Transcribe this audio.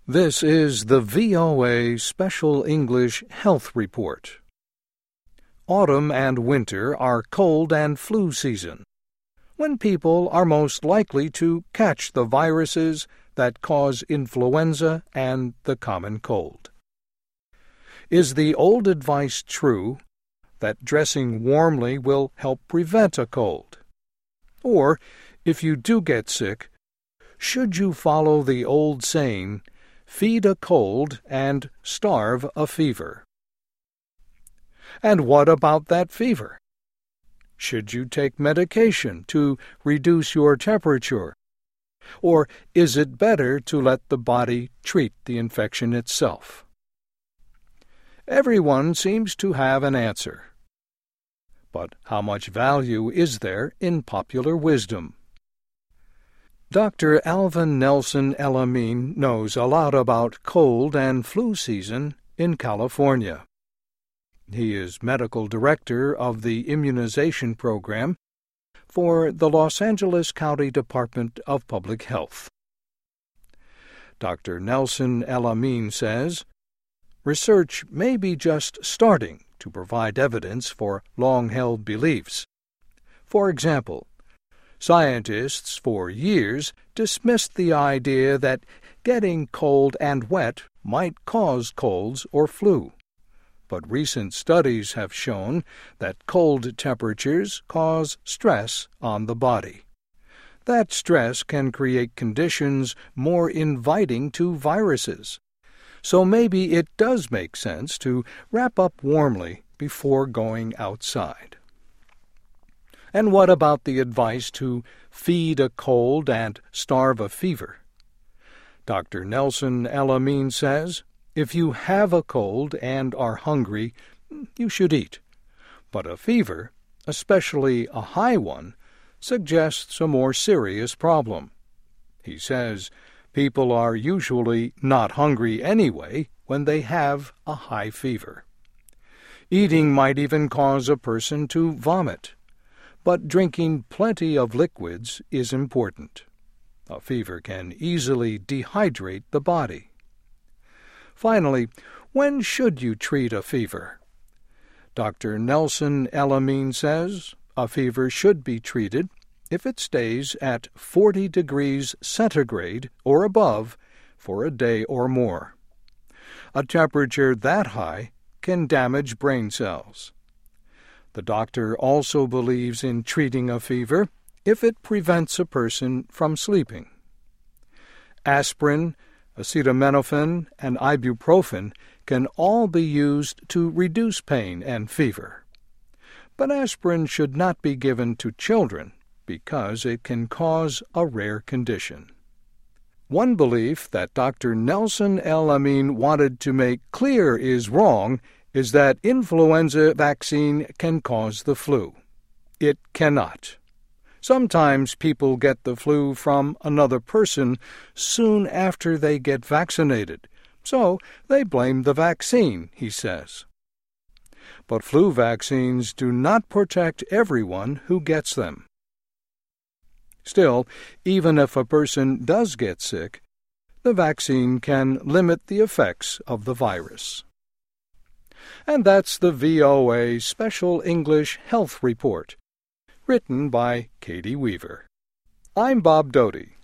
This is the VOA Special English Health Report. Autumn and winter are cold and flu season, when people are most likely to catch the viruses that cause influenza and the common cold. Is the old advice true that dressing warmly will help prevent a cold? Or, if you do get sick, should you follow the old saying, feed a cold and starve a fever? And what about that fever? Should you take medication to reduce your temperature? Or is it better to let the body treat the infection itself? Everyone seems to have an answer. But how much value is there in popular wisdom? Dr. Alvin Nelson Elamine knows a lot about cold and flu season in California. He is medical director of the immunization program for the Los Angeles County Department of Public Health. Dr. Nelson Elamine says, research may be just starting to provide evidence for long-held beliefs. For example, scientists for years dismissed the idea that getting cold and wet might cause colds or flu. But recent studies have shown that cold temperatures cause stress on the body. That stress can create conditions more inviting to viruses. So maybe it does make sense to wrap up warmly before going outside. And what about the advice to feed a cold and starve a fever? Dr. Nelson Elamine says, if you have a cold and are hungry, you should eat. But a fever, especially a high one, suggests a more serious problem. He says people are usually not hungry anyway when they have a high fever. Eating might even cause a person to vomit. But drinking plenty of liquids is important. A fever can easily dehydrate the body. Finally, when should you treat a fever? Dr. Nelson Elamine says a fever should be treated if it stays at 40 degrees centigrade or above for a day or more. A temperature that high can damage brain cells. The doctor also believes in treating a fever if it prevents a person from sleeping. Aspirin, acetaminophen, and ibuprofen can all be used to reduce pain and fever. But aspirin should not be given to children because it can cause a rare condition. One belief that Dr. Nelson Elamine wanted to make clear is wrong is that influenza vaccine can cause the flu. It cannot. Sometimes people get the flu from another person soon after they get vaccinated, so they blame the vaccine, he says. But flu vaccines do not protect everyone who gets them. Still, even if a person does get sick, the vaccine can limit the effects of the virus. And that's the VOA Special English Health Report, written by Katie Weaver. I'm Bob Doty.